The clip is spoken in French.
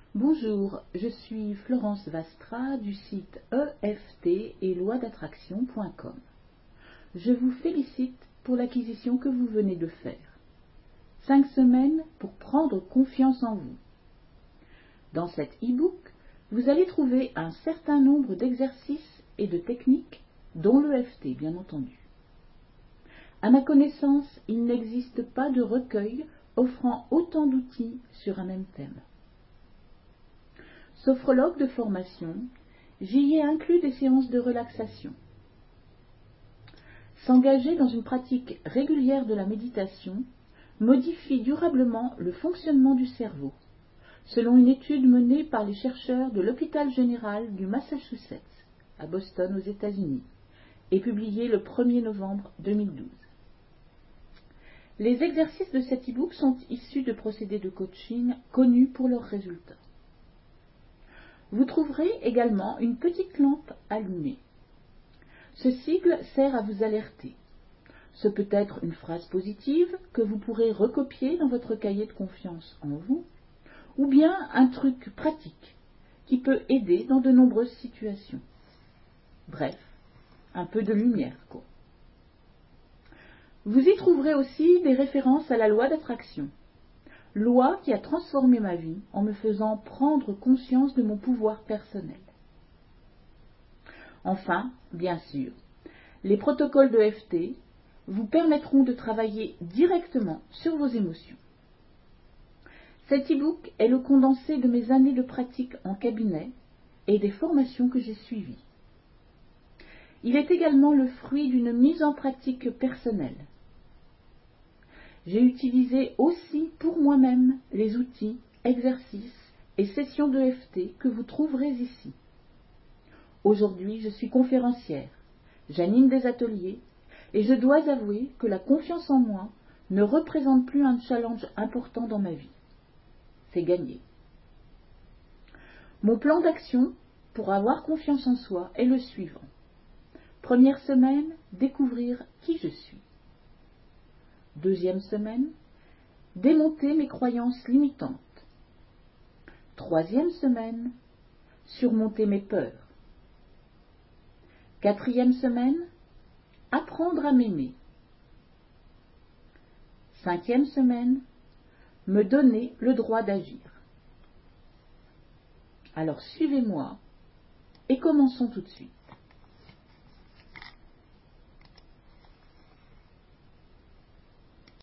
Bonjour, je suis Florence Vastra du site EFT et loisdattraction.com. Je vous félicite pour l'acquisition que vous venez de faire. 5 semaines pour prendre confiance en vous. Dans cet e-book, vous allez trouver un certain nombre d'exercices et de techniques, dont l'EFT bien entendu. À ma connaissance, il n'existe pas de recueil offrant autant d'outils sur un même thème. Sophrologue de formation, j'y ai inclus des séances de relaxation. S'engager dans une pratique régulière de la méditation modifie durablement le fonctionnement du cerveau, selon une étude menée par les chercheurs de l'hôpital général du Massachusetts, à Boston aux États-Unis, et publiée le 1er novembre 2012. Les exercices de cet e-book sont issus de procédés de coaching connus pour leurs résultats. Vous trouverez également une petite lampe allumée. Ce sigle sert à vous alerter. Ce peut être une phrase positive que vous pourrez recopier dans votre cahier de confiance en vous, ou bien un truc pratique qui peut aider dans de nombreuses situations. Bref, un peu de lumière, quoi. Vous y trouverez aussi des références à la loi d'attraction, loi qui a transformé ma vie en me faisant prendre conscience de mon pouvoir personnel. Enfin, bien sûr, les protocoles de EFT vous permettront de travailler directement sur vos émotions. Cet e-book est le condensé de mes années de pratique en cabinet et des formations que j'ai suivies. Il est également le fruit d'une mise en pratique personnelle. J'ai utilisé aussi pour moi-même les outils, exercices et sessions de EFT que vous trouverez ici. Aujourd'hui, je suis conférencière, j'anime des ateliers et je dois avouer que la confiance en moi ne représente plus un challenge important dans ma vie. C'est gagné. Mon plan d'action pour avoir confiance en soi est le suivant. Première semaine, découvrir qui je suis. Deuxième semaine, démonter mes croyances limitantes. Troisième semaine, surmonter mes peurs. Quatrième semaine, apprendre à m'aimer. Cinquième semaine, me donner le droit d'agir. Alors suivez-moi et commençons tout de suite.